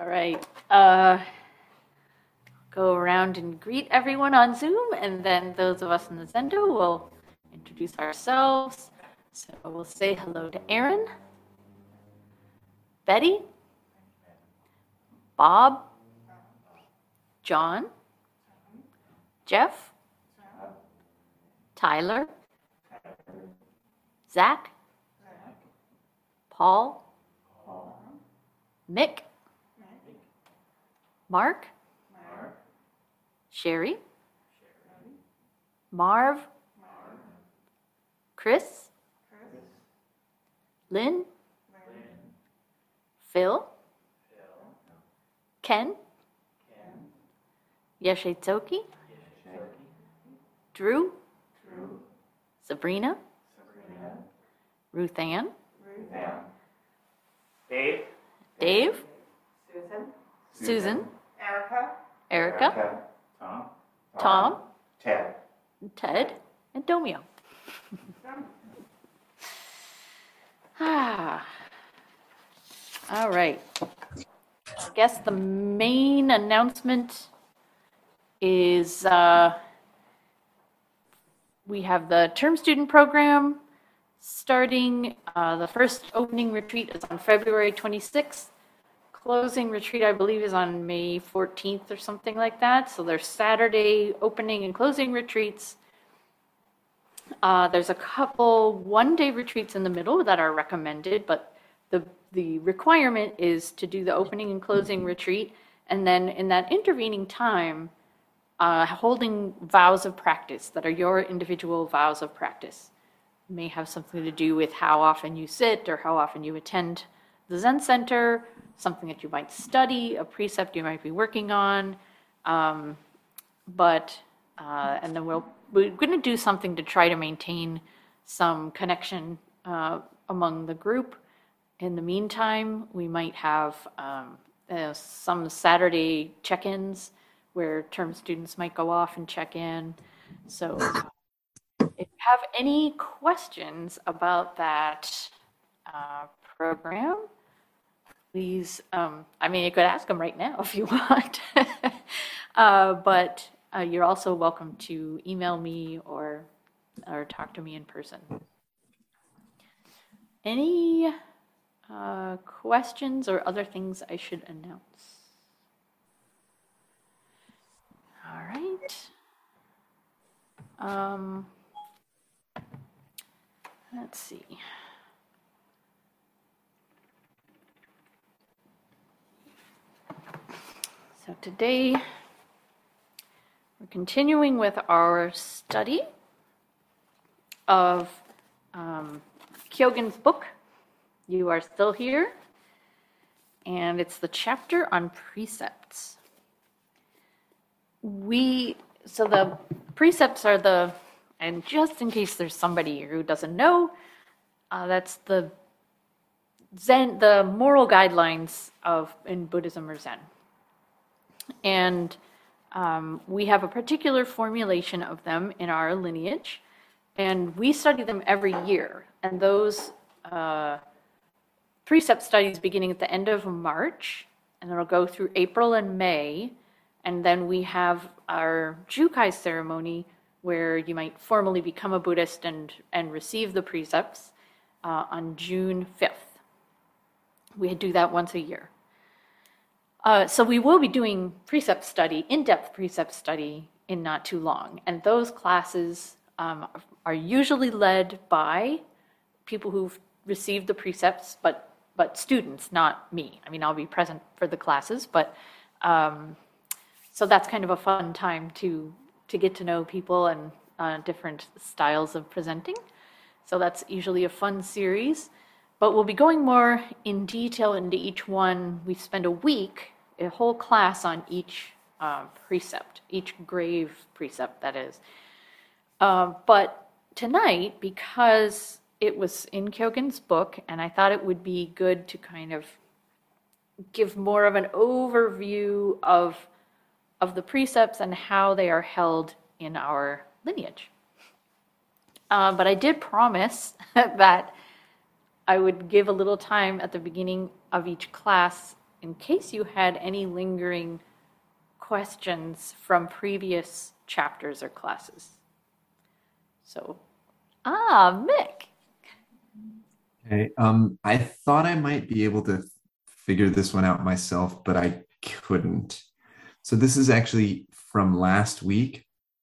All right. Go around and greet everyone on Zoom, and then those of us in the Zendo will introduce ourselves. So we'll say hello to Aaron, Betty, Bob, John, Jeff, Tyler, Zach, Paul, Mick, Mark, Sherry, Marv, Chris, Lynn, Phil, Ken, Yeshetsoki, Drew, Sabrina, Ruth Ann, Dave, Susan, Erica, Tom, Ted, and Domio. All right. I guess the main announcement is we have the term student program starting. The first opening retreat is on February 26th. Closing retreat, I believe, is on May 14th or something like that. So there's Saturday opening and closing retreats. There's a couple one-day retreats in the middle that are recommended, but the requirement is to do the opening and closing retreat, and then in that intervening time, holding vows of practice that are your individual vows of practice. It may have something to do with how often you sit or how often you attend the Zen Center, something that you might study, a precept you might be working on, and then we're going to do something to try to maintain some connection among the group. In the meantime, we might have some Saturday check-ins where term students might go off and check in. So if you have any questions about that program, please, you could ask them right now if you want, but you're also welcome to email me or talk to me in person. Any questions or other things I should announce? All right. Let's see. So today we're continuing with our study of Kyogen's book, You Are Still Here, and it's the chapter on precepts. So the precepts are and just in case there's somebody who doesn't know, that's the Zen, the moral guidelines in Buddhism or Zen. And we have a particular formulation of them in our lineage, and we study them every year. And those precept studies beginning at the end of March, and it'll go through April and May. And then we have our Jukai ceremony, where you might formally become a Buddhist and receive the precepts on June 5th. We do that once a year. So we will be doing precept study, in-depth precept study in not too long. And those classes are usually led by people who've received the precepts, but students, not me. I'll be present for the classes, but so that's kind of a fun time to get to know people and different styles of presenting. So that's usually a fun series. But we'll be going more in detail into each one. We spend a week, a whole class on each precept, each grave precept, that is. But tonight, because it was in Kyogen's book, and I thought it would be good to kind of give more of an overview of the precepts and how they are held in our lineage. But I did promise that I would give a little time at the beginning of each class in case you had any lingering questions from previous chapters or classes. So, Mick. Okay. I thought I might be able to figure this one out myself, but I couldn't. So this is actually from last week.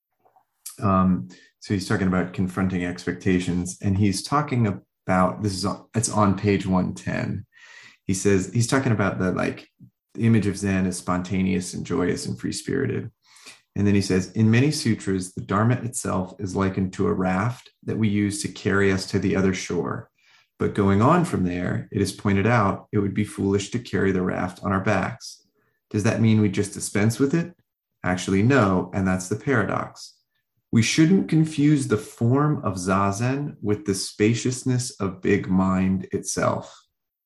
So he's talking about confronting expectations, and he's talking about it's on page 110. He says he's talking about the image of Zen as spontaneous and joyous and free spirited. And then he says, in many sutras, the Dharma itself is likened to a raft that we use to carry us to the other shore. But going on from there, it is pointed out it would be foolish to carry the raft on our backs. Does that mean we just dispense with it? Actually, no, and that's the paradox. We shouldn't confuse the form of Zazen with the spaciousness of Big Mind itself.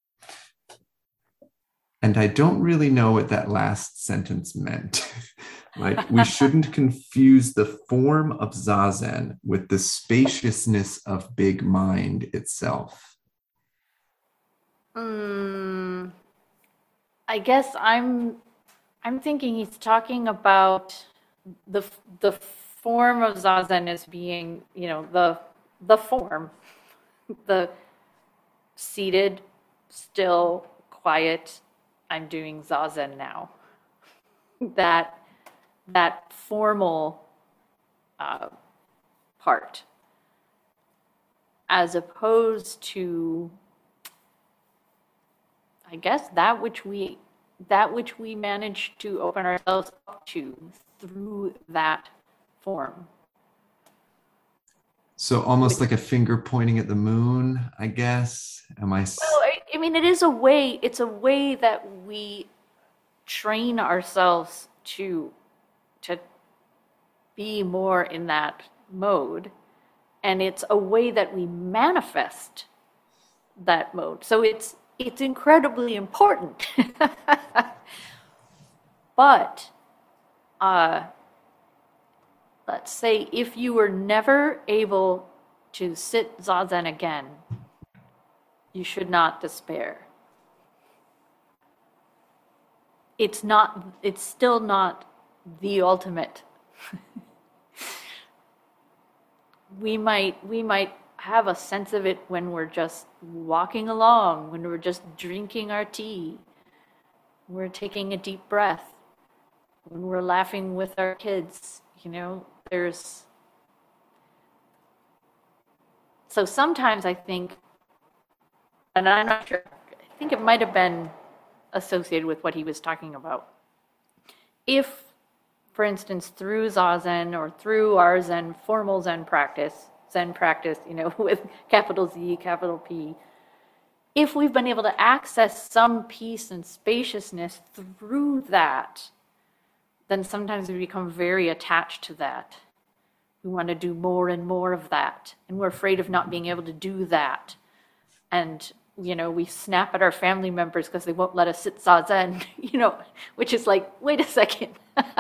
And I don't really know what that last sentence meant. Like, we shouldn't confuse the form of Zazen with the spaciousness of Big Mind itself. I guess I'm thinking he's talking about the form of Zazen as being, the form, the seated, still, quiet, I'm doing Zazen now. That formal part, as opposed to, I guess, that which we manage to open ourselves up to through that form. So almost like a finger pointing at the moon, I guess. Well, I mean, it's a way that we train ourselves to be more in that mode. And it's a way that we manifest that mode. So it's incredibly important. But let's say if you were never able to sit Zazen again, you should not despair. It's still not the ultimate. We might have a sense of it when we're just walking along, when we're just drinking our tea, we're taking a deep breath, when we're laughing with our kids, so sometimes I think, and I'm not sure, I think it might have been associated with what he was talking about. If, for instance, through Zazen or through our formal Zen practice, with capital Z, capital P, if we've been able to access some peace and spaciousness through that, then sometimes we become very attached to that. We want to do more and more of that, and we're afraid of not being able to do that. And we snap at our family members because they won't let us sit Zazen, which is like, wait a second.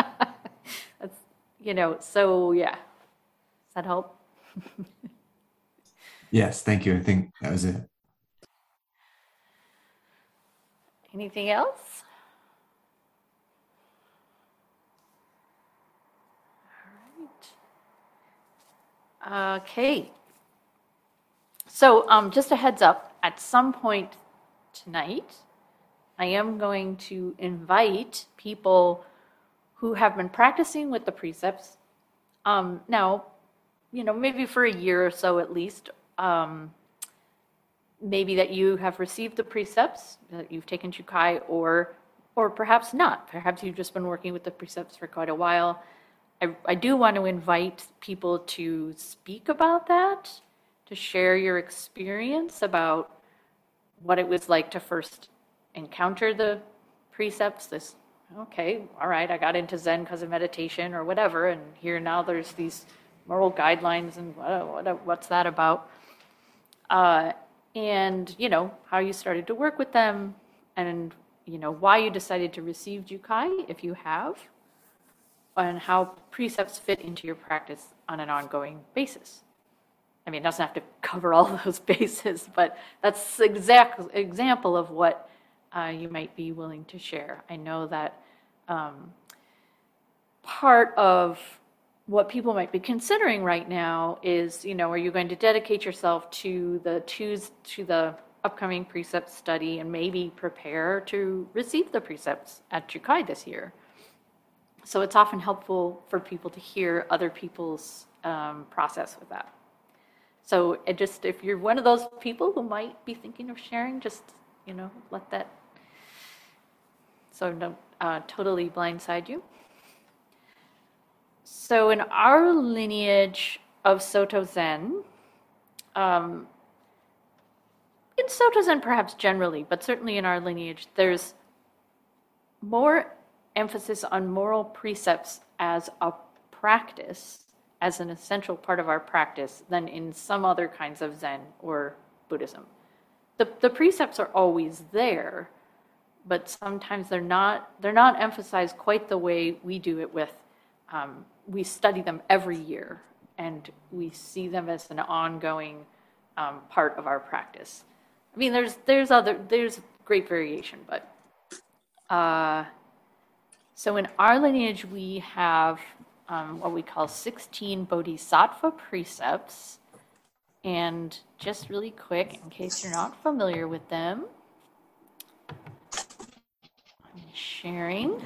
So yeah. Does that help? Yes, thank you. I think that was it. Anything else? All right. Okay. So just a heads up, at some point tonight, I am going to invite people who have been practicing with the precepts. Now, maybe for a year or so at least, maybe that you have received the precepts, that you've taken Jukai, or perhaps not. Perhaps you've just been working with the precepts for quite a while. I do want to invite people to speak about that, to share your experience about what it was like to first encounter the precepts. Okay, all right, I got into Zen because of meditation or whatever, and here now there's these moral guidelines, and what's that about? And how you started to work with them, and why you decided to receive Jukai, if you have, and how precepts fit into your practice on an ongoing basis. I mean, it doesn't have to cover all those bases, but that's the exact example of what you might be willing to share. I know that part of what people might be considering right now is, are you going to dedicate yourself to the upcoming precept study and maybe prepare to receive the precepts at Jukai this year? So it's often helpful for people to hear other people's process with that. So if you're one of those people who might be thinking of sharing, just, let that, so don't totally blindside you. So in our lineage of Soto Zen, in Soto Zen perhaps generally, but certainly in our lineage, there's more emphasis on moral precepts as a practice, as an essential part of our practice, than in some other kinds of Zen or Buddhism. The precepts are always there, but sometimes they're not emphasized quite the way we do it with. We study them every year, and we see them as an ongoing part of our practice. I mean, there's great variation, but so in our lineage we have what we call 16 Bodhisattva precepts, and just really quick, in case you're not familiar with them, I'm sharing.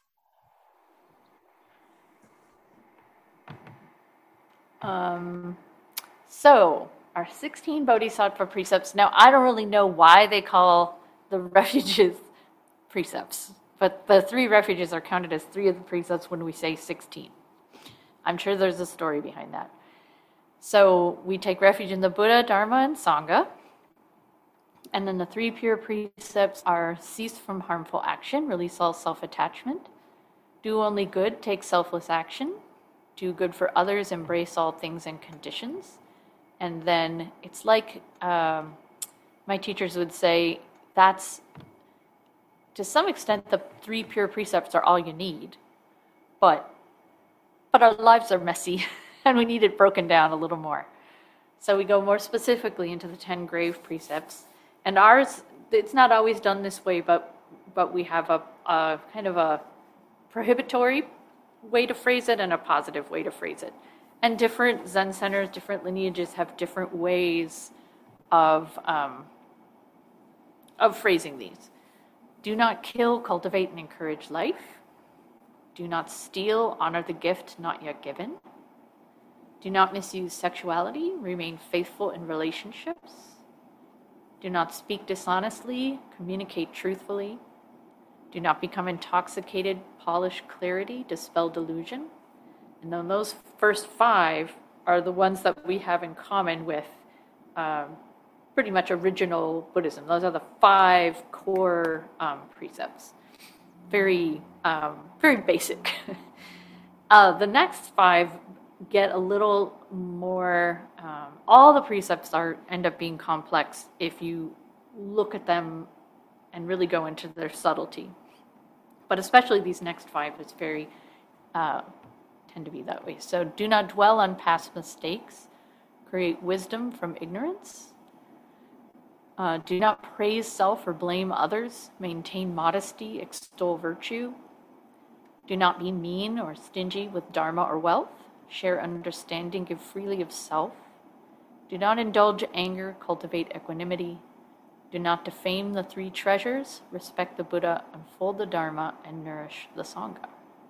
So our 16 Bodhisattva precepts. Now, I don't really know why they call the refuges precepts, but the 3 refuges are counted as 3 of the precepts when we say 16. I'm sure there's a story behind that. So we take refuge in the Buddha, Dharma, and Sangha. And then the 3 pure precepts are: cease from harmful action, release all self-attachment; do only good, take selfless action; do good for others, embrace all things and conditions. And then it's like my teachers would say, that's, to some extent, the 3 pure precepts are all you need. But our lives are messy, and we need it broken down a little more. So we go more specifically into the 10 grave precepts. And ours, it's not always done this way, but we have a kind of a prohibitory way to phrase it and a positive way to phrase it. And different Zen centers, different lineages have different ways of phrasing these. Do not kill, cultivate, and encourage life. Do not steal, honor the gift not yet given. Do not misuse sexuality, remain faithful in relationships. Do not speak dishonestly, communicate truthfully. Do not become intoxicated, polish clarity, dispel delusion. And then those first 5 are the ones that we have in common with pretty much original Buddhism. Those are the 5 core precepts. Very basic. The next 5 get a little more, all the precepts end up being complex if you look at them and really go into their subtlety. But especially these next 5 is very, tend to be that way. So do not dwell on past mistakes. Create wisdom from ignorance. Do not praise self or blame others. Maintain modesty, extol virtue. Do not be mean or stingy with dharma or wealth. Share understanding, give freely of self. Do not indulge anger, cultivate equanimity. Do not defame the 3 treasures. Respect the Buddha, unfold the Dharma, and nourish the Sangha.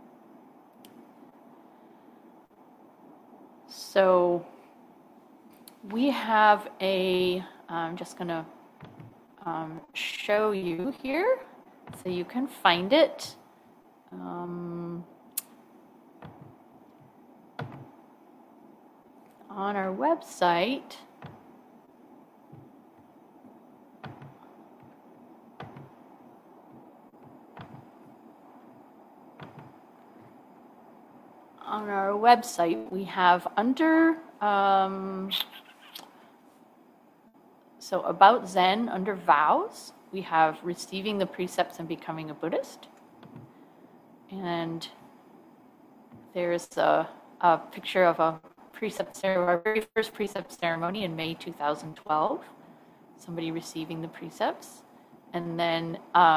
So we have I'm just going to show you here so you can find it. On our website. On our website, we have under, so about Zen, under vows, we have receiving the precepts and becoming a Buddhist. And there's a picture of a precept ceremony, our very first precept ceremony in May 2012. Somebody receiving the precepts. And then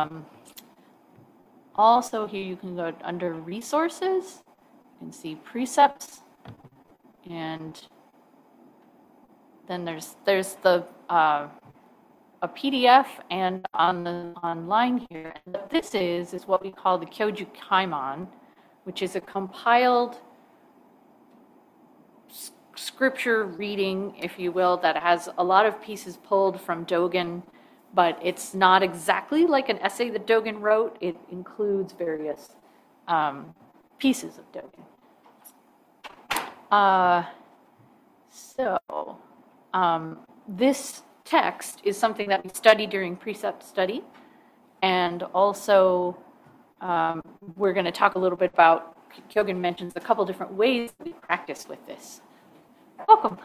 also here you can go under resources and see precepts, and then there's the a PDF and on the online here. And what this is what we call the Kyoju Kaimon, which is a compiled scripture reading, if you will, that has a lot of pieces pulled from Dogen, but it's not exactly like an essay that Dogen wrote. It includes various pieces of Dogen. This text is something that we study during precept study, and also we're going to talk a little bit about, Kyogen mentions a couple different ways that we practice with this. Welcome.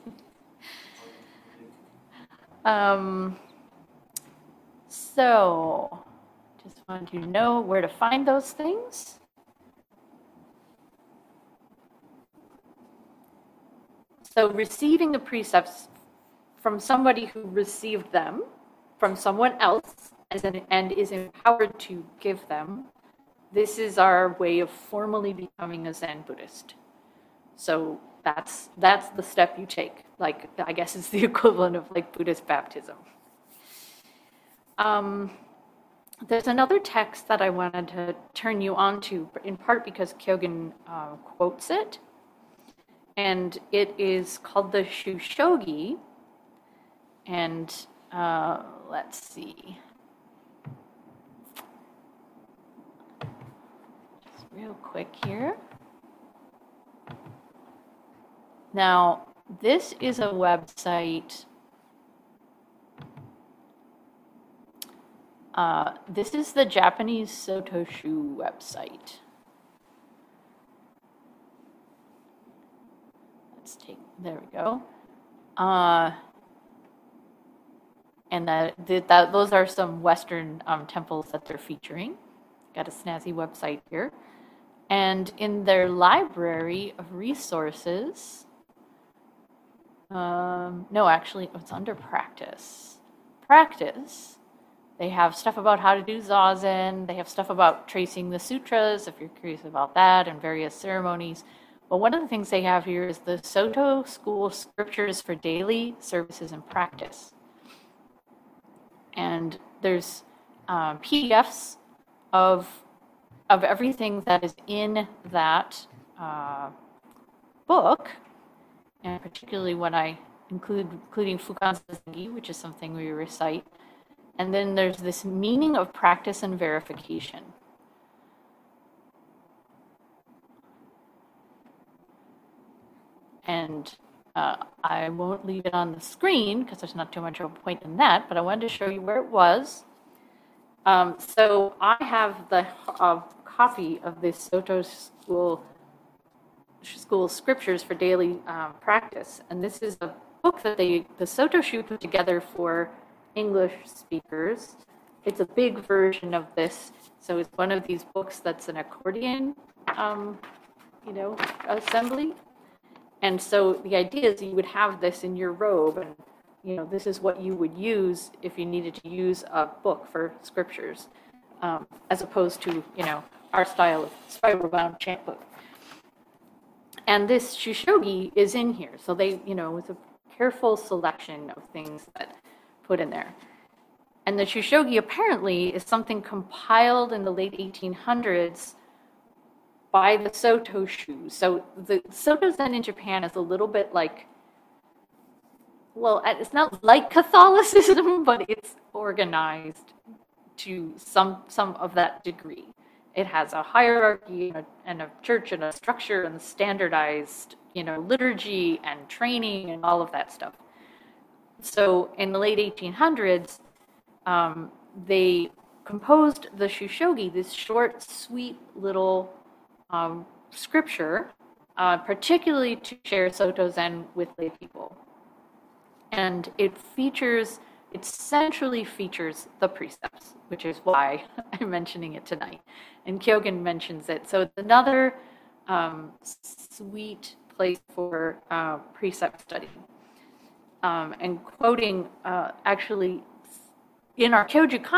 So, just wanted you to know where to find those things. So receiving the precepts from somebody who received them from someone else and is empowered to give them, this is our way of formally becoming a Zen Buddhist. So that's the step you take. Like, I guess it's the equivalent of like Buddhist baptism. There's another text that I wanted to turn you on to, in part because Kyogen quotes it. And it is called the Shushogi. And let's see. Just real quick here. Now, this is a website. This is the Japanese Sotoshu website. There we go. And those are some Western temples that they're featuring. Got a snazzy website here. And in their library of resources, no, actually, it's under practice. Practice, they have stuff about how to do Zazen. They have stuff about tracing the sutras, if you're curious about that, and various ceremonies. But one of the things they have here is the Soto School Scriptures for Daily Services and Practice. And there's PDFs of everything that is in that book, and particularly when I including Fukan Zazengi, which is something we recite. And then there's this meaning of practice and verification. And I won't leave it on the screen because there's not too much of a point in that, but I wanted to show you where it was. So I have the copy of this Soto School Scriptures for Daily Practice, and this is a book that the Sotoshu put together for English speakers. It's a big version of this, so it's one of these books that's an accordion, assembly. And so the idea is you would have this in your robe, and this is what you would use if you needed to use a book for scriptures, as opposed to our style of spiral-bound chant book. And this Shushogi is in here, so they it's a careful selection of things that put in there. And the Shushogi apparently is something compiled in the late 1800s by the Sotoshu. So the Soto Zen in Japan is a little bit like, well, it's not like Catholicism, but it's organized to some of that degree. It has a hierarchy and a church and a structure and standardized, liturgy and training and all of that stuff. So in the late 1800s, they composed the Shushogi, this short, sweet little scripture, particularly to share Soto Zen with lay people. And it centrally features the precepts, which is why I'm mentioning it tonight. And Kyogen mentions it. So it's another sweet place for precept study. And quoting, actually, in our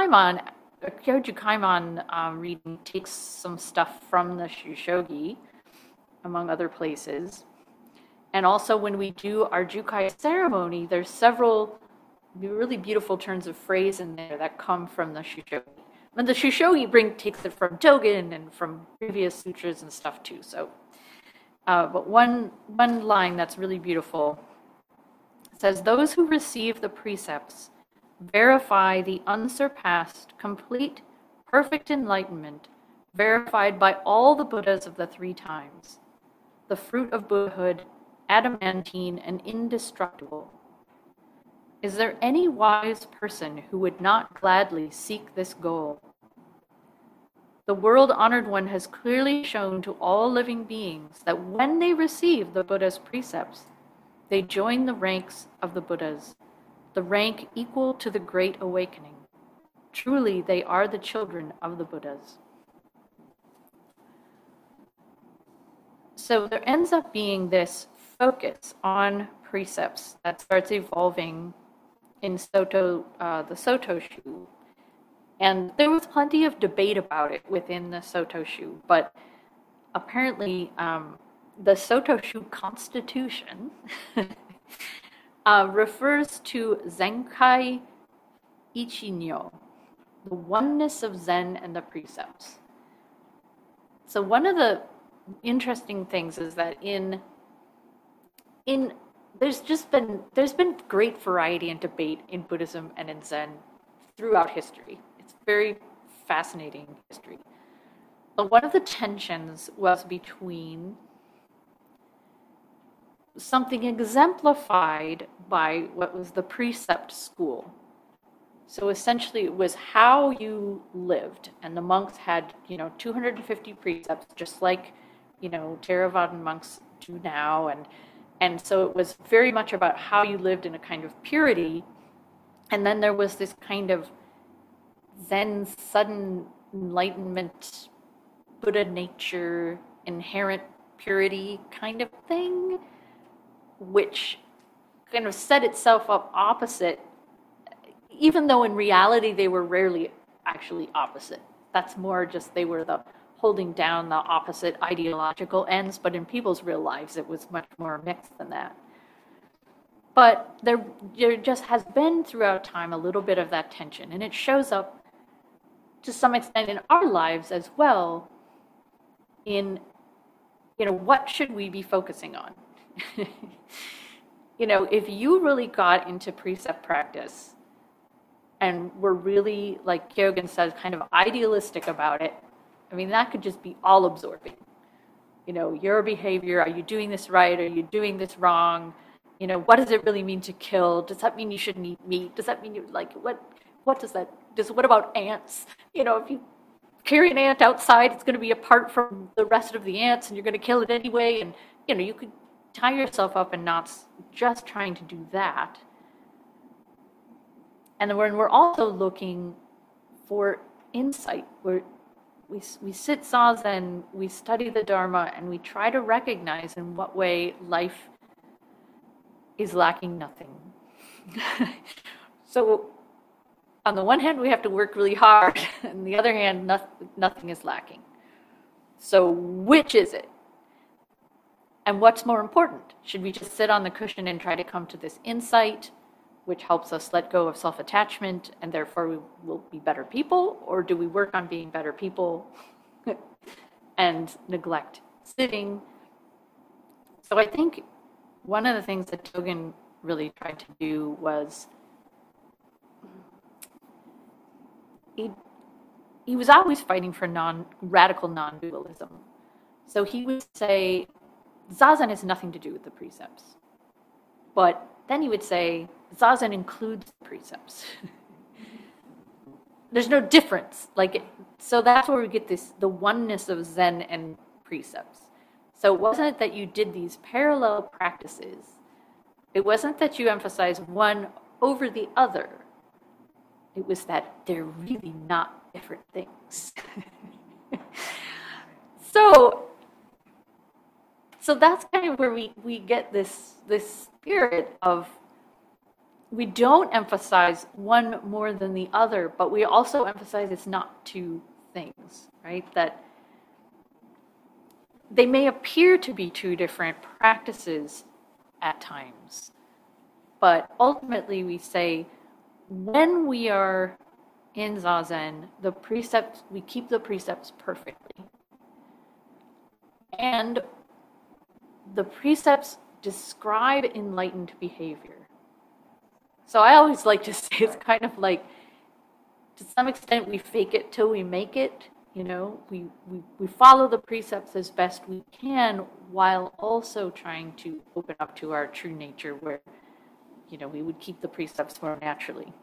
Kyoju reading takes some stuff from the Shushogi, among other places. And also when we do our Jukai ceremony, there's several really beautiful turns of phrase in there that come from the Shushogi. And the Shushogi takes it from Dogen and from previous sutras and stuff too. So, but one line that's really beautiful says, "Those who receive the precepts verify the unsurpassed, complete, perfect enlightenment, verified by all the Buddhas of the 3 times, the fruit of Buddhahood, adamantine and indestructible. Is there any wise person who would not gladly seek this goal? The world-honored one has clearly shown to all living beings that when they receive the Buddha's precepts, they join the ranks of the Buddhas, the rank equal to the Great Awakening. Truly, they are the children of the Buddhas." So there ends up being this focus on precepts that starts evolving in Soto, the Soto Shu. And there was plenty of debate about it within the Soto Shu, but apparently the Soto Shu Constitution refers to Zenkai Ichinyo, the oneness of Zen and the precepts. So one of the interesting things is that there's been great variety and debate in Buddhism and in Zen throughout history. It's very fascinating history. But one of the tensions was between something exemplified by what was the precept school. So essentially it was how you lived, and the monks had, 250 precepts, just like, Theravadan monks do now, and so it was very much about how you lived in a kind of purity. And then there was this kind of Zen sudden enlightenment, Buddha nature, inherent purity kind of thing, which kind of set itself up opposite, even though in reality they were rarely actually opposite. That's more just they were the holding down the opposite ideological ends, but in people's real lives it was much more mixed than that. But there just has been throughout time a little bit of that tension, and it shows up to some extent in our lives as well in, what should we be focusing on? If you really got into precept practice and were really, like Kyogen says, kind of idealistic about it, that could just be all absorbing. Your behavior, are you doing this right? Are you doing this wrong? What does it really mean to kill? Does that mean you shouldn't eat meat? Does that mean what does that, what about ants? If you carry an ant outside, it's going to be apart from the rest of the ants and you're going to kill it anyway. And, you could tie yourself up in knots just trying to do that. And then we're also looking for insight, where we sit zazen, we study the Dharma, and we try to recognize in what way life is lacking nothing. So on the one hand, we have to work really hard, and on the other hand, nothing is lacking. So which is it? And what's more important? Should we just sit on the cushion and try to come to this insight, which helps us let go of self-attachment, and therefore we will be better people? Or do we work on being better people and neglect sitting? So I think one of the things that Dogen really tried to do was he was always fighting for radical non-dualism. So he would say, Zazen has nothing to do with the precepts. But then he would say, Zazen includes the precepts. There's no difference. So that's where we get the oneness of Zen and precepts. So it wasn't that you did these parallel practices. It wasn't that you emphasized one over the other. It was that they're really not different things. So that's kind of where we get this spirit of we don't emphasize one more than the other, but we also emphasize it's not two things, right? That they may appear to be two different practices at times, but ultimately we say when we are in Zazen, we keep the precepts perfectly. And the precepts describe enlightened behavior. So I always like to say it's kind of like, to some extent, we fake it till we make it. You know, we follow the precepts as best we can while also trying to open up to our true nature where, you know, we would keep the precepts more naturally.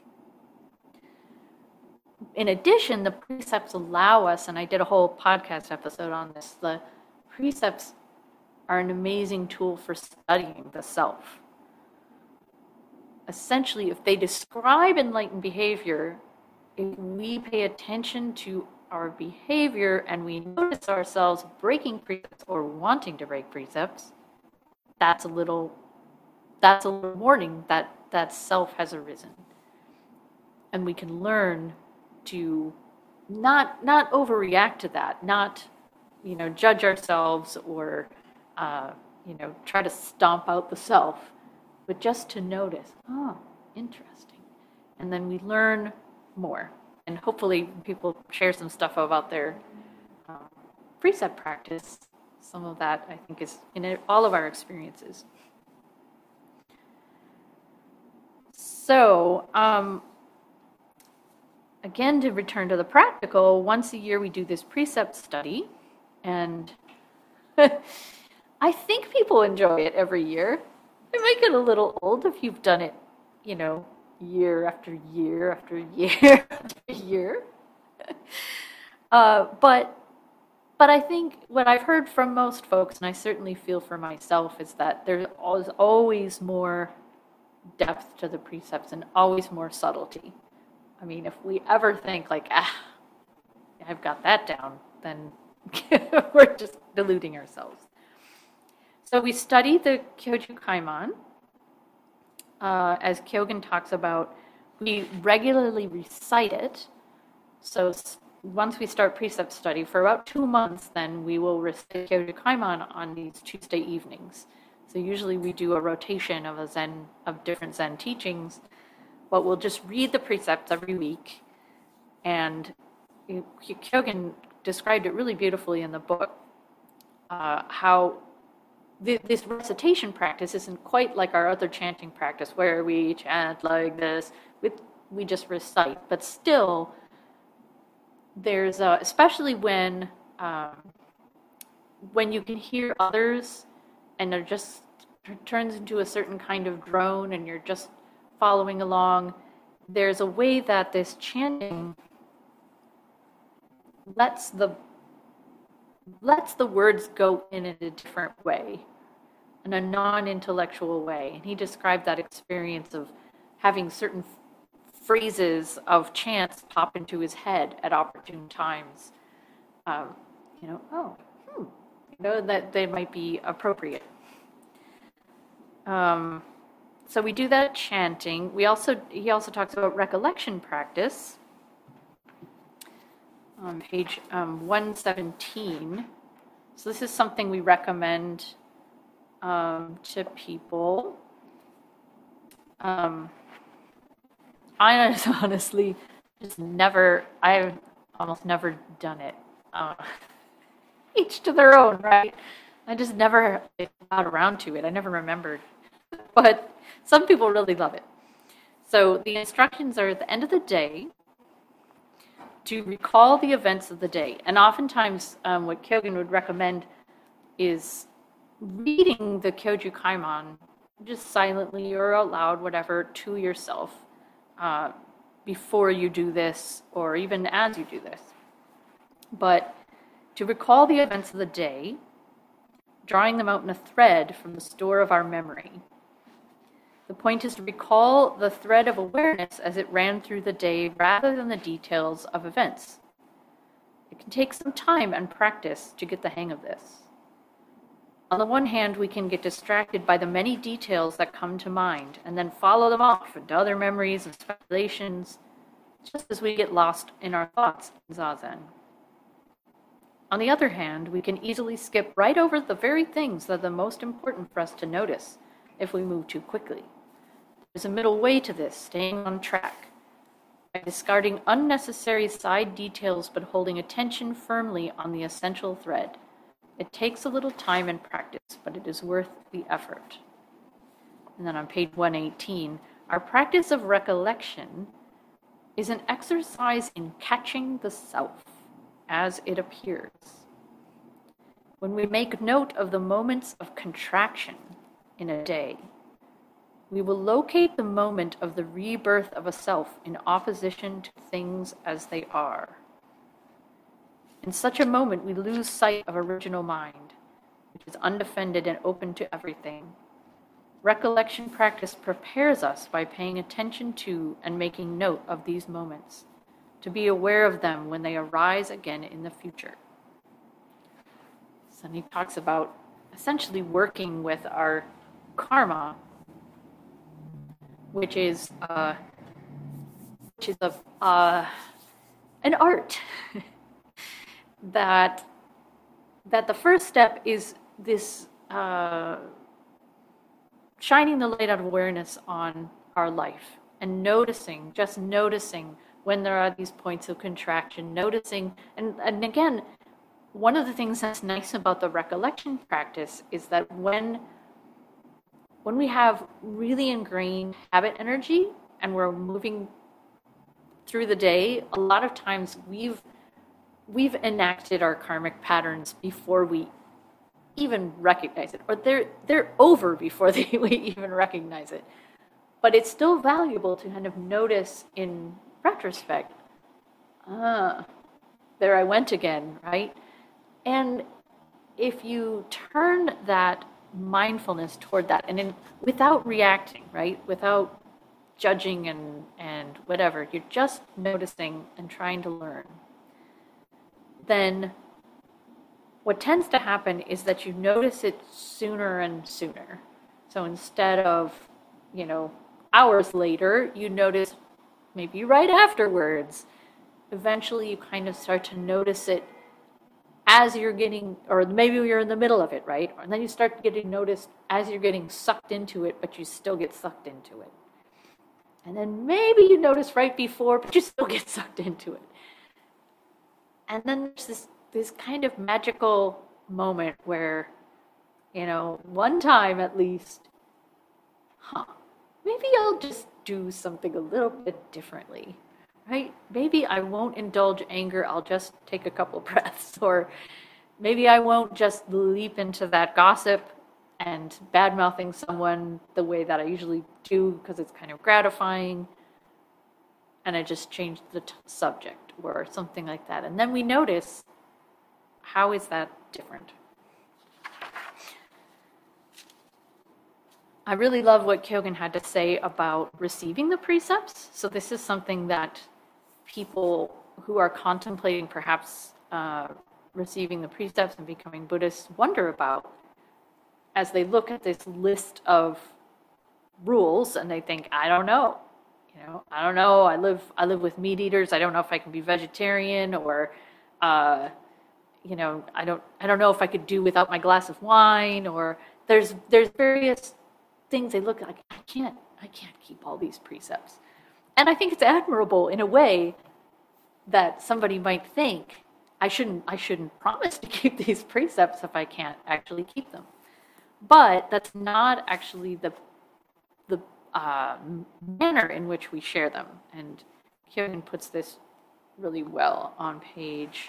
In addition, the precepts allow us, and I did a whole podcast episode on this, the precepts are an amazing tool for studying the self. Essentially, if they describe enlightened behavior, if we pay attention to our behavior and we notice ourselves breaking precepts or wanting to break precepts, that's a little warning that that self has arisen. And we can learn to not overreact to that, not, you know, judge ourselves or, you know, try to stomp out the self, but just to notice, oh, interesting. And then we learn more. And hopefully people share some stuff about their precept practice. Some of that, I think, is in all of our experiences. So, again, to return to the practical, once a year we do this precept study, and I think people enjoy it every year. It might get a little old if you've done it, you know, year after year after year after year. But I think what I've heard from most folks, and I certainly feel for myself, is that there's always more depth to the precepts and always more subtlety. I mean, if we ever think like, I've got that down, then we're just deluding ourselves. So we study the Kyoju Kaiman. As Kyogen talks about, we regularly recite it. So once we start precept study, for about 2 months, then we will recite Kyoju Kaiman on these Tuesday evenings. So usually we do a rotation of different Zen teachings, but we'll just read the precepts every week. And Kyogen described it really beautifully in the book, how this recitation practice isn't quite like our other chanting practice where we chant like this, we just recite, but still there's especially when you can hear others and it just turns into a certain kind of drone and you're just following along, there's a way that this chanting lets the words go in a different way, in a non-intellectual way. And he described that experience of having certain phrases of chants pop into his head at opportune times. That they might be appropriate. So we do that chanting. He also talks about recollection practice on page 117. So this is something we recommend to people. I honestly I've almost never done it. Each to their own, right? I just never got around to it. I never remembered. But some people really love it. So the instructions are at the end of the day to recall the events of the day. And oftentimes what Kyogen would recommend is reading the Kyoju Kaiman just silently or out loud, whatever, to yourself before you do this or even as you do this. But to recall the events of the day, drawing them out in a thread from the store of our memory. The point is to recall the thread of awareness as it ran through the day rather than the details of events. It can take some time and practice to get the hang of this. On the one hand, we can get distracted by the many details that come to mind and then follow them off into other memories and speculations, just as we get lost in our thoughts in Zazen. On the other hand, we can easily skip right over the very things that are the most important for us to notice if we move too quickly. There's a middle way to this, staying on track, by discarding unnecessary side details but holding attention firmly on the essential thread. It takes a little time and practice, but it is worth the effort. And then on page 118, our practice of recollection is an exercise in catching the self as it appears. When we make note of the moments of contraction in a day, we will locate the moment of the rebirth of a self in opposition to things as they are. In such a moment, we lose sight of original mind, which is undefended and open to everything. Recollection practice prepares us by paying attention to and making note of these moments, to be aware of them when they arise again in the future. So he talks about essentially working with our karma, which is an art. that the first step is this shining the light of awareness on our life and just noticing when there are these points of contraction, noticing, and again, one of the things that's nice about the recollection practice is that when we have really ingrained habit energy and we're moving through the day, a lot of times we've enacted our karmic patterns before we even recognize it, or they're over before we even recognize it. But it's still valuable to kind of notice in retrospect, there I went again, right? And if you turn that mindfulness toward that, and without reacting, right? Without judging and whatever, you're just noticing and trying to learn, then what tends to happen is that you notice it sooner and sooner. So instead of, hours later, you notice maybe right afterwards. Eventually you kind of start to notice it as you're getting, or maybe you're in the middle of it, right? And then you start getting noticed as you're getting sucked into it, but you still get sucked into it. And then maybe you notice right before, but you still get sucked into it. And then there's this kind of magical moment where, one time at least, maybe I'll just do something a little bit differently, right? Maybe I won't indulge anger, I'll just take a couple breaths. Or maybe I won't just leap into that gossip and bad-mouthing someone the way that I usually do because it's kind of gratifying. And I just changed the subject or something like that. And then we notice, how is that different? I really love what Kyogen had to say about receiving the precepts. So this is something that people who are contemplating perhaps receiving the precepts and becoming Buddhists wonder about as they look at this list of rules and they think, I don't know. I don't know. I live with meat eaters. I don't know if I can be vegetarian, or I don't know if I could do without my glass of wine, or there's various things they look like. I can't keep all these precepts. And I think it's admirable in a way that somebody might think, I shouldn't promise to keep these precepts if I can't actually keep them. But that's not actually the manner in which we share them. And Kyogen puts this really well on page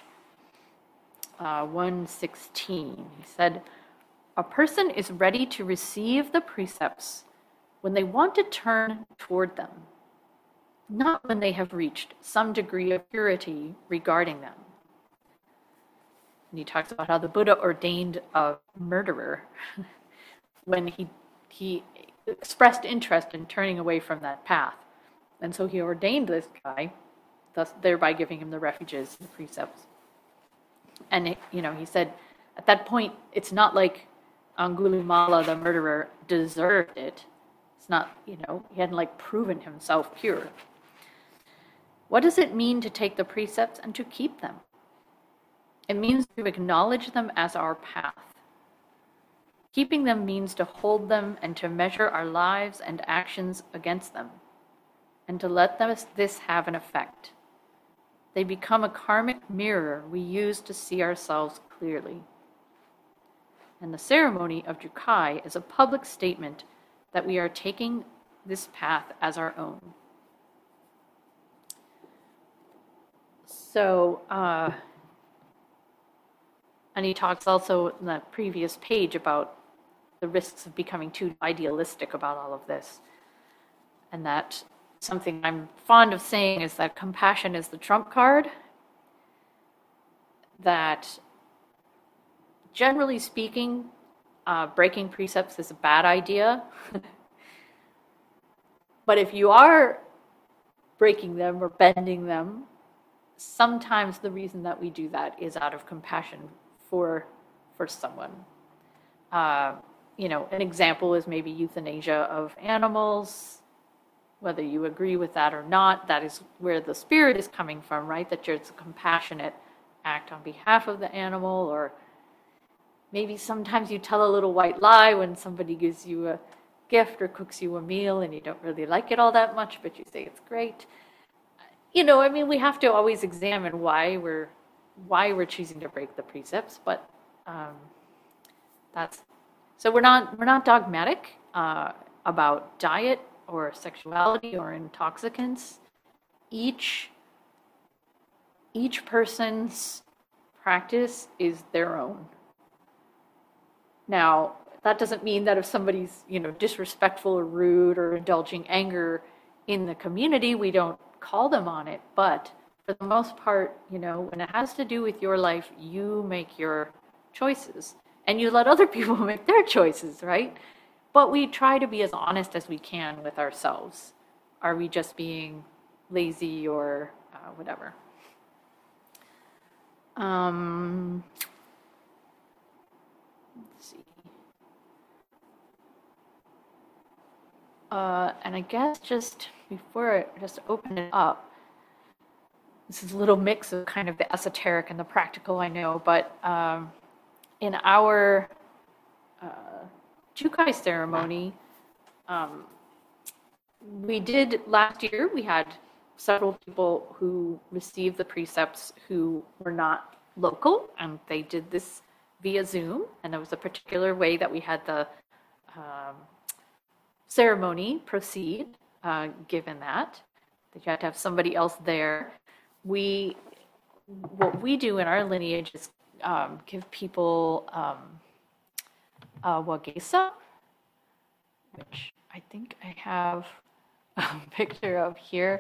116. He said, a person is ready to receive the precepts when they want to turn toward them, not when they have reached some degree of purity regarding them. And he talks about how the Buddha ordained a murderer when he expressed interest in turning away from that path. And so he ordained this guy, thus thereby giving him the refuges, the precepts. And he said, at that point, it's not like, Angulimala, the murderer, deserved it. It's not, he hadn't like proven himself pure. What does it mean to take the precepts and to keep them? It means to acknowledge them as our path. Keeping them means to hold them and to measure our lives and actions against them, and to let this have an effect. They become a karmic mirror we use to see ourselves clearly. And the ceremony of Jukai is a public statement that we are taking this path as our own. So, and he talks also in the previous page about the risks of becoming too idealistic about all of this. And that something I'm fond of saying is that compassion is the trump card. That generally speaking, breaking precepts is a bad idea. But if you are breaking them or bending them, sometimes the reason that we do that is out of compassion for someone. An example is maybe euthanasia of animals. Whether you agree with that or not, that is where the spirit is coming from, right? That it's a compassionate act on behalf of the animal. Or maybe sometimes you tell a little white lie when somebody gives you a gift or cooks you a meal and you don't really like it all that much, but you say it's great. We have to always examine why we're choosing to break the precepts, but so we're not dogmatic about diet or sexuality or intoxicants. Each person's practice is their own. Now, that doesn't mean that if somebody's, disrespectful or rude or indulging anger in the community, we don't call them on it. But for the most part, when it has to do with your life, you make your choices and you let other people make their choices, right? But we try to be as honest as we can with ourselves. Are we just being lazy or whatever? Let's see. And I guess just before I just open it up, this is a little mix of kind of the esoteric and the practical, I know, but in our Jukai ceremony, we did last year, we had several people who received the precepts who were not local, and they did this via Zoom, and there was a particular way that we had the ceremony proceed, given that you had to have somebody else there. What we do in our lineage is give people a wagesa, which I think I have a picture of here.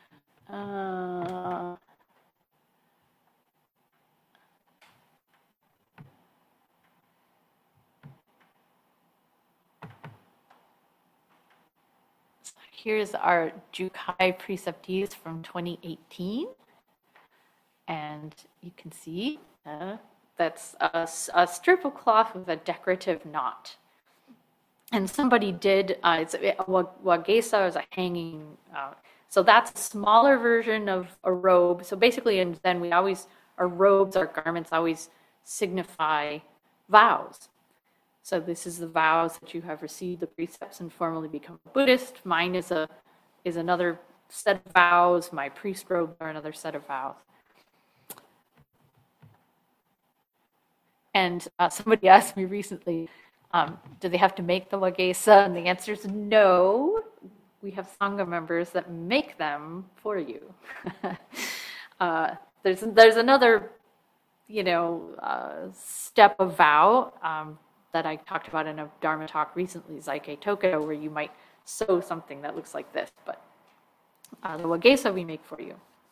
Here's our Jukai preceptees from 2018. And you can see that's a strip of cloth with a decorative knot. And somebody did, wagesa is a hanging, so that's a smaller version of a robe. So basically, and then our robes, our garments always signify vows. So this is the vows that you have received the precepts and formally become a Buddhist. Mine is another set of vows. My priest robes are another set of vows. And somebody asked me recently, do they have to make the wagesa? And the answer is no. We have Sangha members that make them for you. There's another, step of vow that I talked about in a Dharma talk recently, Zaike Tokido, where you might sew something that looks like this, but the wagesa we make for you.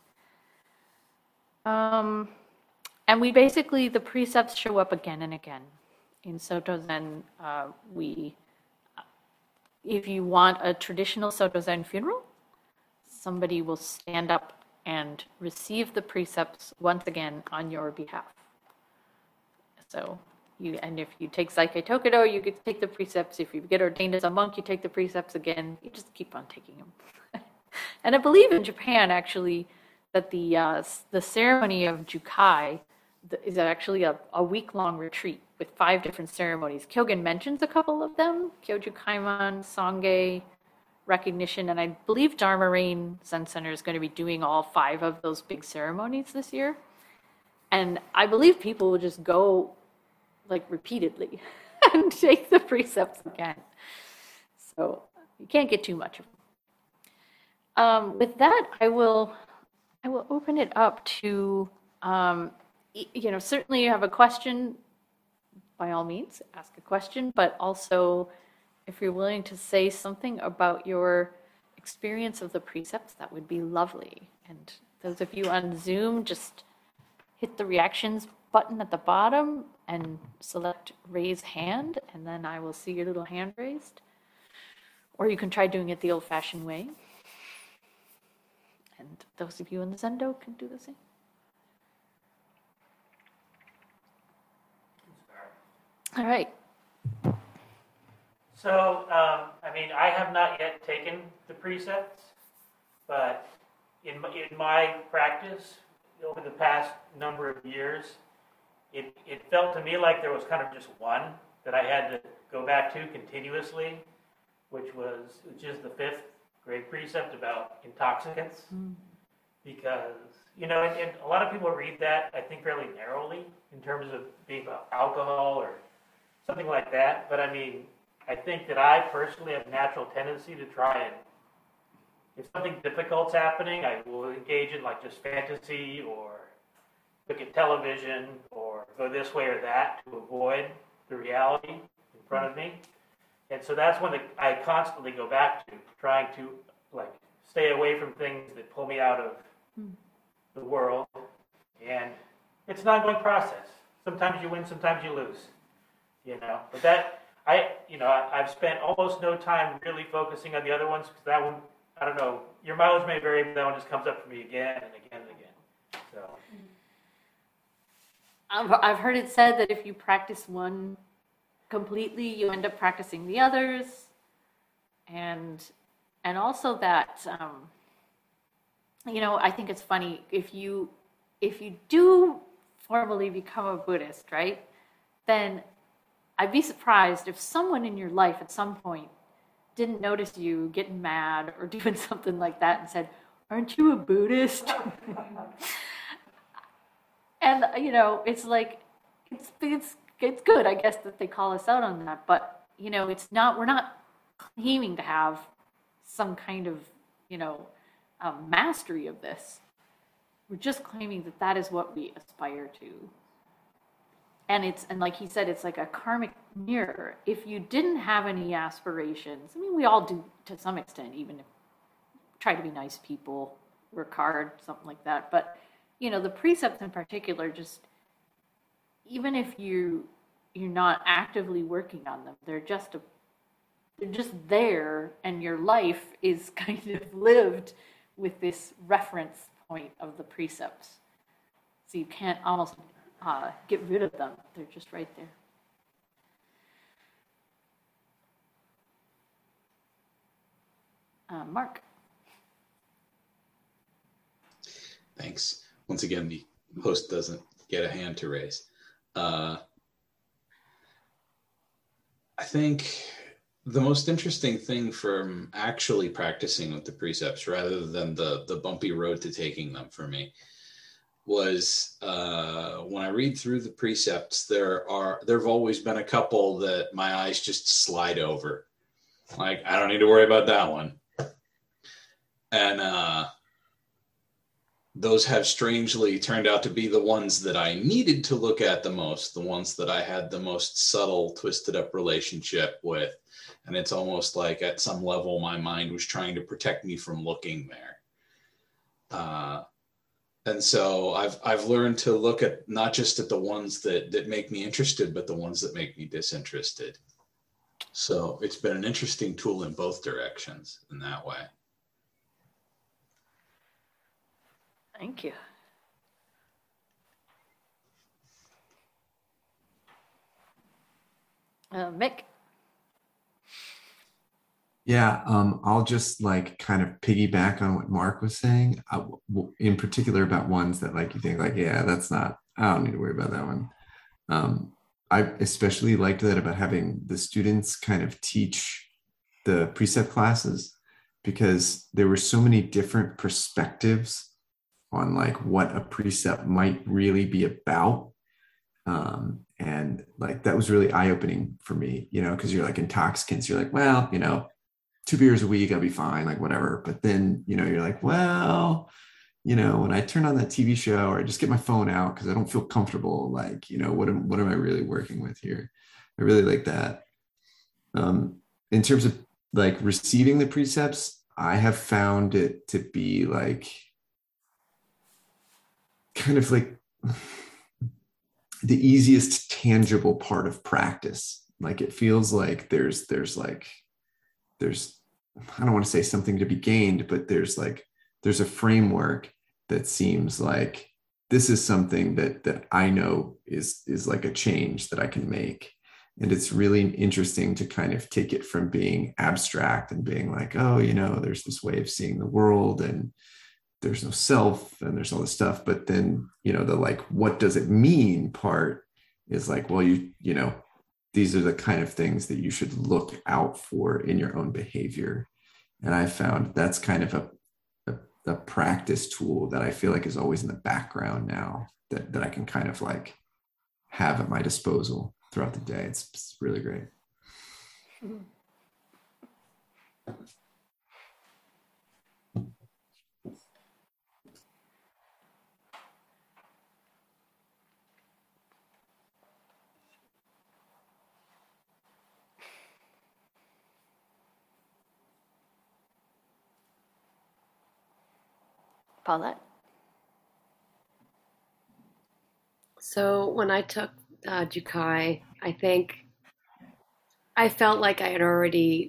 And we basically, the precepts show up again and again. In Soto Zen, if you want a traditional Soto Zen funeral, somebody will stand up and receive the precepts once again on your behalf. So And if you take Psyche Tokido, you get to take the precepts. If you get ordained as a monk, you take the precepts again. You just keep on taking them. And I believe in Japan, actually, that the ceremony of Jukai is actually a week-long retreat with 5 different ceremonies. Kyogen mentions a couple of them: Kyoju Kaiman, Sangay, recognition, and I believe Dharma Rain Zen Center is going to be doing all 5 of those big ceremonies this year. And I believe people will just go like repeatedly and take the precepts again. So you can't get too much of them. With that, I will open it up to, certainly you have a question, by all means, ask a question, but also if you're willing to say something about your experience of the precepts, that would be lovely. And those of you on Zoom, just hit the reactions button at the bottom and select raise hand, and then I will see your little hand raised. Or you can try doing it the old-fashioned way. And those of you in the Zendo can do the same. All right. So, I have not yet taken the precepts, but in my practice, over the past number of years, it felt to me like there was kind of just one that I had to go back to continuously, which is the 5th grade precept about intoxicants. Because, and a lot of people read that, I think, fairly narrowly in terms of being about alcohol or something like that. But I think that I personally have a natural tendency to try and, if something difficult's happening, I will engage in like just fantasy or look at television or go this way or that to avoid the reality in front of me. And so that's when I constantly go back to trying to like stay away from things that pull me out of the world. And it's an ongoing process. Sometimes you win, sometimes you lose. But that I've spent almost no time really focusing on the other ones because that one, I don't know, your mileage may vary, but that one just comes up for me again and again and again. So I've heard it said that if you practice one completely, you end up practicing the others, and also that I think it's funny if you do formally become a Buddhist, right? Then I'd be surprised if someone in your life at some point didn't notice you getting mad or doing something like that and said, "Aren't you a Buddhist?" And it's like it's good, I guess, that they call us out on that, but it's not. We're not claiming to have some kind of mastery of this. We're just claiming that is what we aspire to. And like he said, it's like a karmic mirror. If you didn't have any aspirations, we all do to some extent, even if try to be nice people, work hard, something like that. But the precepts in particular, just even if you're not actively working on them, they're just there, and your life is kind of lived with this reference point of the precepts. So you can't almost get rid of them. They're just right there. Mark. Thanks. Once again, the host doesn't get a hand to raise. I think the most interesting thing from actually practicing with the precepts, rather than the bumpy road to taking them for me, was when I read through the precepts, there've always been a couple that my eyes just slide over. Like, I don't need to worry about that one. And those have strangely turned out to be the ones that I needed to look at the most, the ones that I had the most subtle, twisted up relationship with. And it's almost like at some level, my mind was trying to protect me from looking there. And so I've learned to look at not just at the ones that make me interested, but the ones that make me disinterested. So it's been an interesting tool in both directions in that way. Thank you. Mick? Yeah, I'll just like kind of piggyback on what Mark was saying, in particular about ones that like you think like, yeah, that's not, I don't need to worry about that one. Um, I especially liked that about having the students kind of teach the precept classes because there were so many different perspectives on like what a precept might really be about. And like that was really eye-opening for me, because you're like intoxicants, you're like, well, 2 beers a week, I'll be fine, like whatever. But then, you're like, well, when I turn on that TV show or I just get my phone out because I don't feel comfortable, like, what am I really working with here? I really like that. In terms of like receiving the precepts, I have found it to be like kind of like the easiest tangible part of practice. Like it feels like there's I don't want to say something to be gained, but there's a framework that seems like this is something that I know is like a change that I can make. And it's really interesting to kind of take it from being abstract and being like, oh, there's this way of seeing the world and there's no self and there's all this stuff. But then, the like, what does it mean part is like, well, these are the kind of things that you should look out for in your own behavior. And I found that's kind of a practice tool that I feel like is always in the background now that I can kind of like have at my disposal throughout the day. It's really great. Paulette? So when I took Jukai, I think I felt like I had already,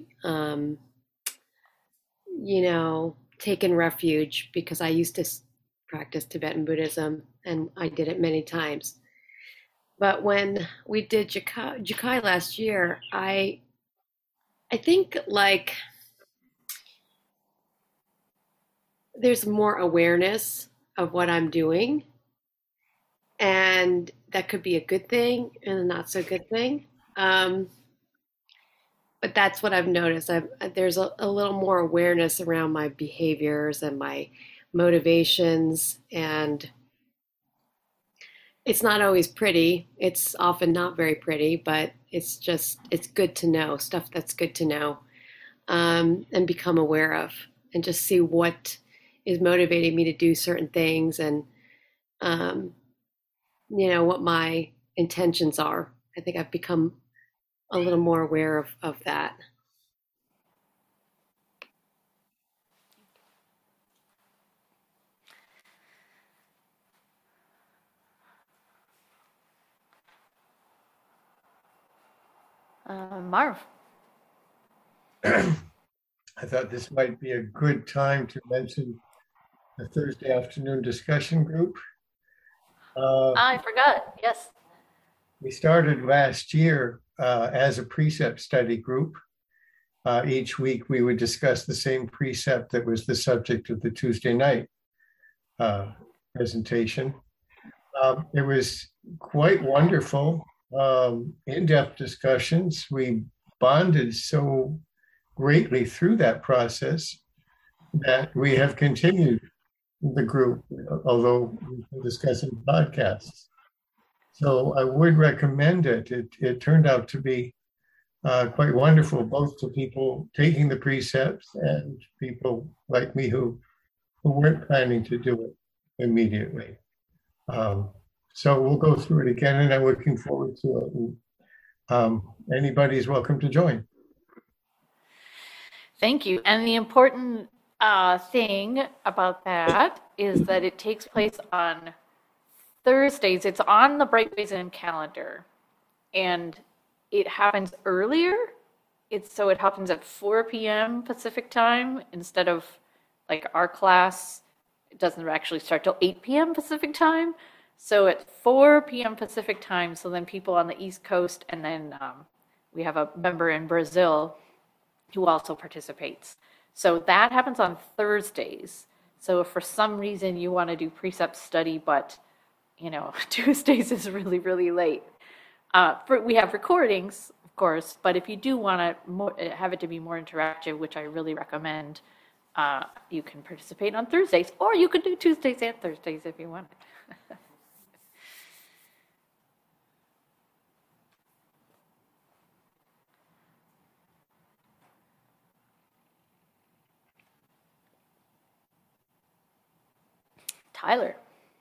taken refuge because I used to practice Tibetan Buddhism and I did it many times. But when we did Jukai last year, I think like there's more awareness of what I'm doing, and that could be a good thing and a not so good thing. But that's what I've noticed. There's a little more awareness around my behaviors and my motivations, and it's not always pretty. It's often not very pretty, but it's good to know stuff that's good to know, and become aware of, and just see what is motivating me to do certain things, and what my intentions are. I think I've become a little more aware of that. Marv? I thought this might be a good time to mention the Thursday afternoon discussion group. I forgot, yes. We started last year as a precept study group. Each week we would discuss the same precept that was the subject of the Tuesday night presentation. It was quite wonderful, in-depth discussions. We bonded so greatly through that process that we have continued the group, although we've been discussing podcasts. So I would recommend it. It turned out to be quite wonderful, both to people taking the precepts and people like me who weren't planning to do it immediately. So we'll go through it again, and I'm looking forward to it. And, anybody's welcome to join. Thank you. And the important thing about that is that it takes place on Thursdays. It's on the Brightways Inn calendar, and it happens earlier. It happens at 4 p.m. Pacific time instead of like our class. It doesn't actually start till 8 p.m. Pacific time. So at 4 p.m. Pacific time. So then people on the East Coast, and then we have a member in Brazil who also participates. So that happens on Thursdays. So if for some reason you want to do precept study, but Tuesdays is really, really late. We have recordings, of course, but if you do want to have it to be more interactive, which I really recommend, you can participate on Thursdays, or you could do Tuesdays and Thursdays if you want. Tyler.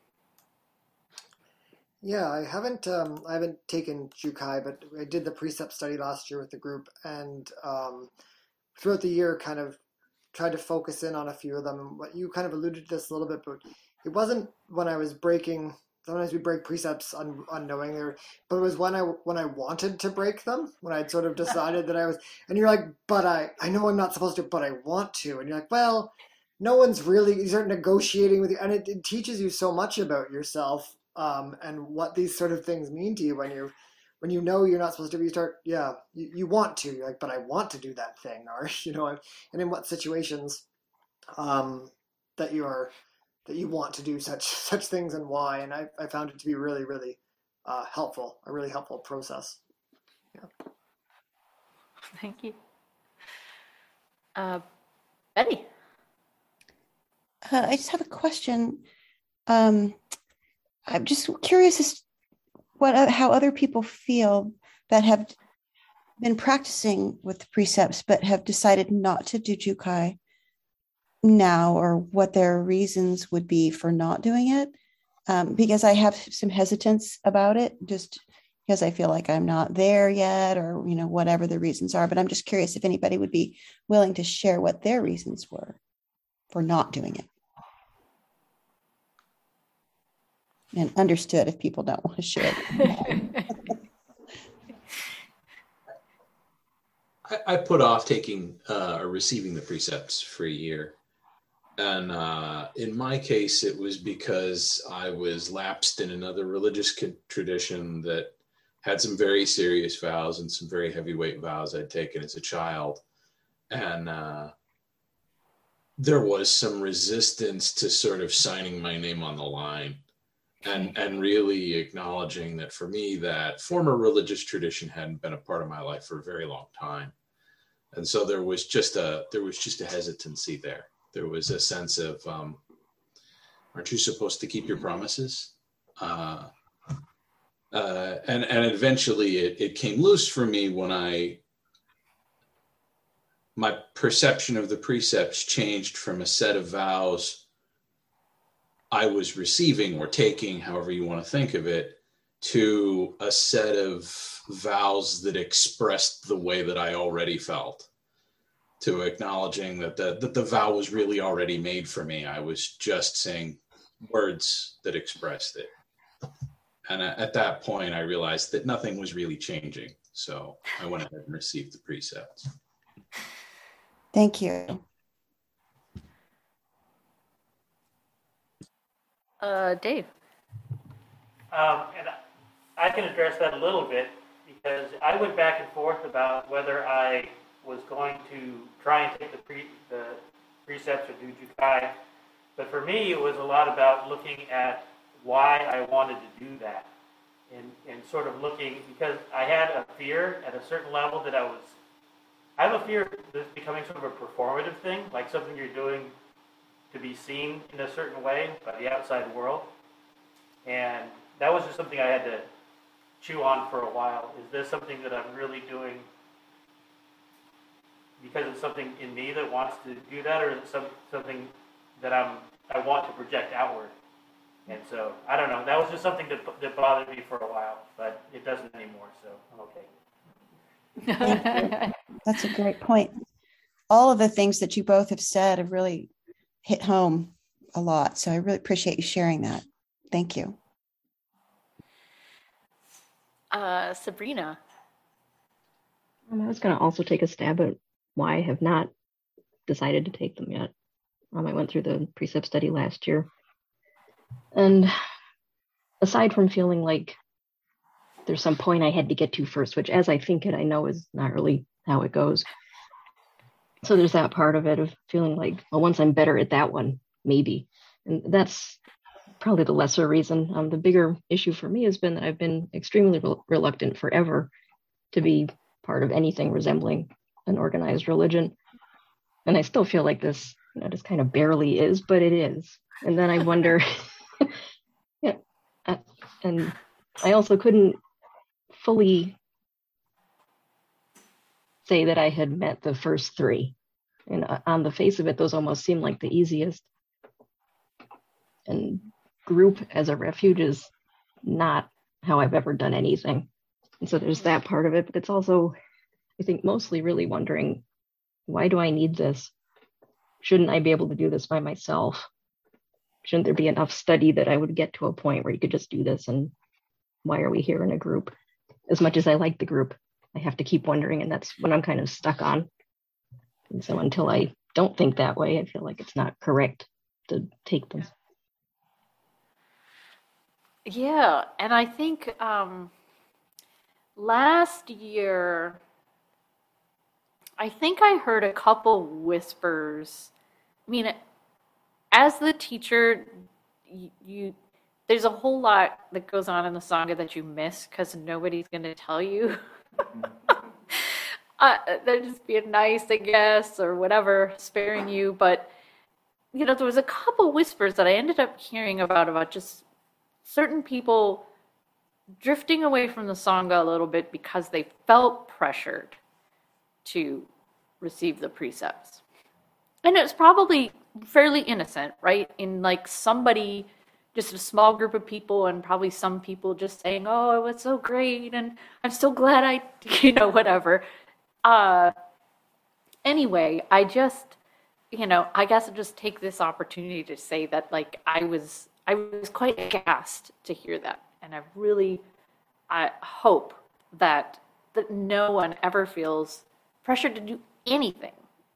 Yeah, I haven't taken Jukai, but I did the precept study last year with the group, and throughout the year, kind of tried to focus in on a few of them. And what you kind of alluded to this a little bit, but it wasn't when I was breaking. Sometimes we break precepts unknowing there, but it was when I wanted to break them, when I'd sort of decided that I was. And you're like, but I know I'm not supposed to, but I want to, and you're like, well, no one's really. You start negotiating with you, and it teaches you so much about yourself. And what these sort of things mean to you when you know you're not supposed to be you want to, you're like, but I want to do that thing, or and in what situations that you want to do such things and why. And I found it to be really, really helpful, a really helpful process. Yeah. Thank you. Betty. I just have a question. I'm just curious as how other people feel that have been practicing with the precepts but have decided not to do Jukai now, or what their reasons would be for not doing it. Because I have some hesitance about it, just because I feel like I'm not there yet, or whatever the reasons are. But I'm just curious if anybody would be willing to share what their reasons were for not doing it. And understood if people don't want to share. I put off taking or receiving the precepts for a year. And in my case, it was because I was lapsed in another religious tradition that had some very serious vows and some very heavyweight vows I'd taken as a child. And there was some resistance to sort of signing my name on the line. And really acknowledging that for me, that former religious tradition hadn't been a part of my life for a very long time. And so there was just a hesitancy there. There was a sense of, aren't you supposed to keep your promises? And eventually it came loose for me when my perception of the precepts changed from a set of vows I was receiving or taking, however you want to think of it, to a set of vows that expressed the way that I already felt, to acknowledging that the vow was really already made for me. I was just saying words that expressed it. And at that point, I realized that nothing was really changing. So I went ahead and received the precepts. Thank you. Dave. And I can address that a little bit, because I went back and forth about whether I was going to try and take the precepts or do Jukai. But for me, it was a lot about looking at why I wanted to do that, and sort of looking, because I had a fear at a certain level that I have a fear of this becoming sort of a performative thing, like something you're doing to be seen in a certain way by the outside world. And that was just something I had to chew on for a while. Is this something that I'm really doing because it's something in me that wants to do that, or is it something that I want to project outward? And so, I don't know. That was just something that bothered me for a while, but it doesn't anymore, so I'm okay. Thank you. That's a great point. All of the things that you both have said have really hit home a lot. So I really appreciate you sharing that. Thank you. Sabrina. I was going to also take a stab at why I have not decided to take them yet. I went through the precept study last year. And aside from feeling like there's some point I had to get to first, which as I think it, I know is not really how it goes. So there's that part of it of feeling like, well, once I'm better at that one, maybe. And that's probably the lesser reason. The bigger issue for me has been that I've been extremely reluctant forever to be part of anything resembling an organized religion. And I still feel like this, just kind of barely is, but it is. And then I wonder, and I also couldn't fully say that I had met the first three. And on the face of it, those almost seem like the easiest. And group as a refuge is not how I've ever done anything. And so there's that part of it, but it's also, I think, mostly really wondering, why do I need this? Shouldn't I be able to do this by myself? Shouldn't there be enough study that I would get to a point where you could just do this? And why are we here in a group? As much as I like the group, I have to keep wondering, and that's what I'm kind of stuck on. And so until I don't think that way, I feel like it's not correct to take them. Yeah, and I think last year, I think I heard a couple whispers. I mean, as the teacher, there's a whole lot that goes on in the Sangha that you miss because nobody's going to tell you. They're just being nice, I guess, or whatever, sparing you. But, there was a couple whispers that I ended up hearing about just certain people drifting away from the Sangha a little bit because they felt pressured to receive the precepts. And it's probably fairly innocent, right? In like somebody, just a small group of people, and probably some people just saying, oh, it was so great, and I'm so glad whatever. Anyway, I just, I guess I'll just take this opportunity to say that, like, I was quite aghast to hear that. And I hope that no one ever feels pressured to do anything.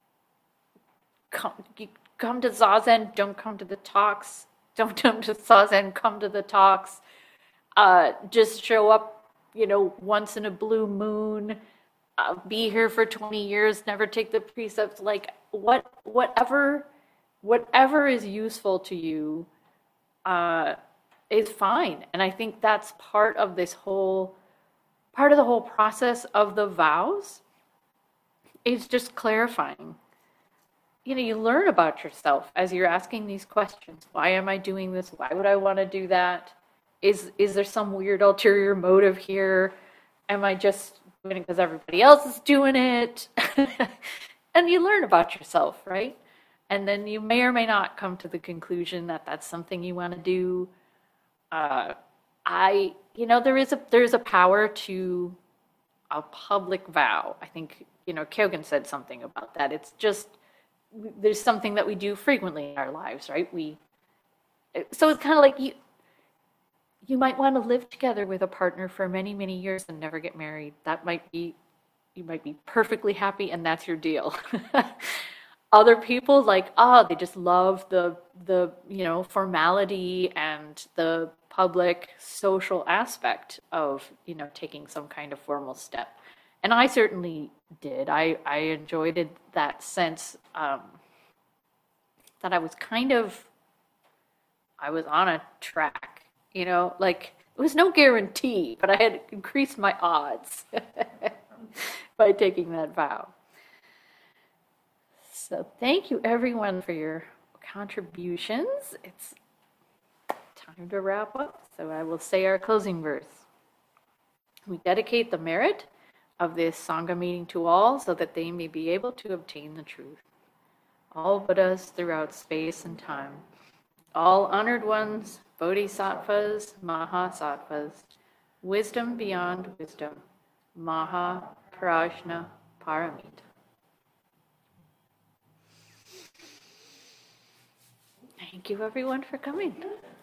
Come to Zazen, don't come to the talks. Don't come to Zazen, come to the talks. Just show up, once in a blue moon. Be here for 20 years, never take the precepts. Like, whatever is useful to you is fine. And I think that's part of the whole process of the vows is just clarifying. You learn about yourself as you're asking these questions. Why am I doing this? Why would I want to do that? Is there some weird ulterior motive here? Am I just doing it because everybody else is doing it? And you learn about yourself, right? And then you may or may not come to the conclusion that that's something you want to do. There is a power to a public vow. I think, Kyogen said something about that. It's just, there's something that we do frequently in our lives, right? So it's kind of like you might want to live together with a partner for many, many years and never get married. You might be perfectly happy, and that's your deal. Other people, they just love the formality and the public social aspect of, taking some kind of formal step. And I certainly did. I enjoyed that sense that I was on a track, it was no guarantee, but I had increased my odds by taking that vow. So thank you everyone for your contributions. It's time to wrap up. So I will say our closing verse. We dedicate the merit of this Sangha meeting to all so that they may be able to obtain the truth. All Buddhas throughout space and time. All honored ones, Bodhisattvas, Mahasattvas, wisdom beyond wisdom, Maha Prajna Paramita. Thank you everyone for coming.